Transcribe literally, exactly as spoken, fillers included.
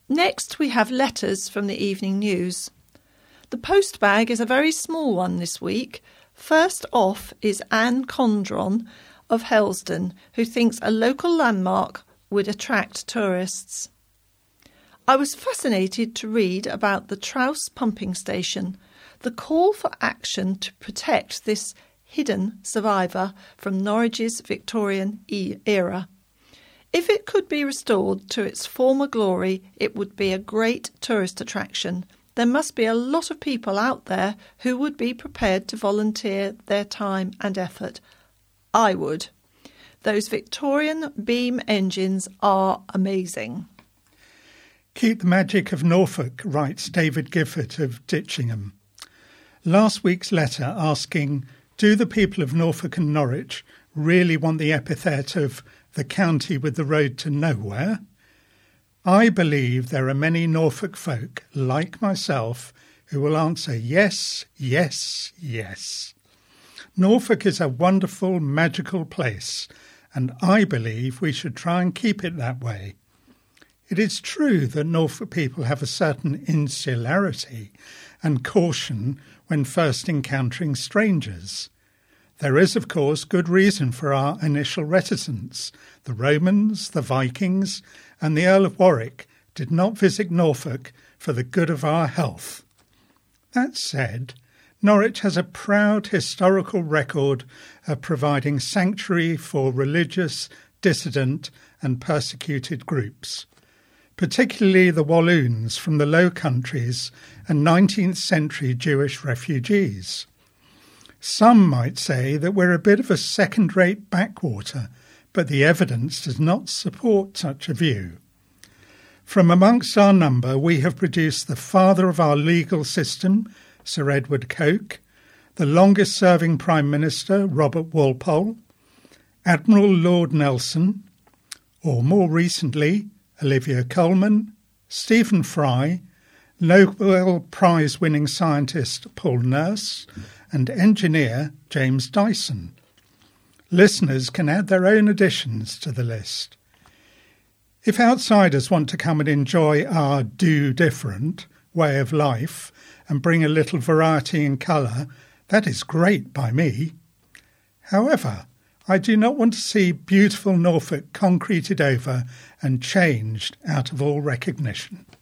Next, we have letters from the evening news. The post bag is a very small one this week. First off is Anne Condron of Helsden, who thinks a local landmark would attract tourists. I was fascinated to read about the Trouse pumping station, the call for action to protect this hidden survivor from Norwich's Victorian e- era. If it could be restored to its former glory, it would be a great tourist attraction. There must be a lot of people out there who would be prepared to volunteer their time and effort. I would. Those Victorian beam engines are amazing. Keep the magic of Norfolk, writes David Gifford of Ditchingham. Last week's letter asking, do the people of Norfolk and Norwich really want the epithet of the county with the road to nowhere? I believe there are many Norfolk folk, like myself, who will answer yes, yes, yes. Norfolk is a wonderful, magical place, and I believe we should try and keep it that way. It is true that Norfolk people have a certain insularity and caution when first encountering strangers. There is, of course, good reason for our initial reticence. The Romans, the Vikings, and the Earl of Warwick did not visit Norfolk for the good of our health. That said, Norwich has a proud historical record of providing sanctuary for religious, dissident and persecuted groups, particularly the Walloons from the Low Countries and nineteenth century Jewish refugees. Some might say that we're a bit of a second-rate backwater, but the evidence does not support such a view. From amongst our number, we have produced the father of our legal system, Sir Edward Coke, the longest-serving Prime Minister, Robert Walpole, Admiral Lord Nelson, or more recently, Olivia Colman, Stephen Fry, Nobel Prize-winning scientist Paul Nurse, and engineer James Dyson. Listeners can add their own additions to the list. If outsiders want to come and enjoy our do different way of life and bring a little variety and colour, that is great by me. However, I do not want to see beautiful Norfolk concreted over and changed out of all recognition.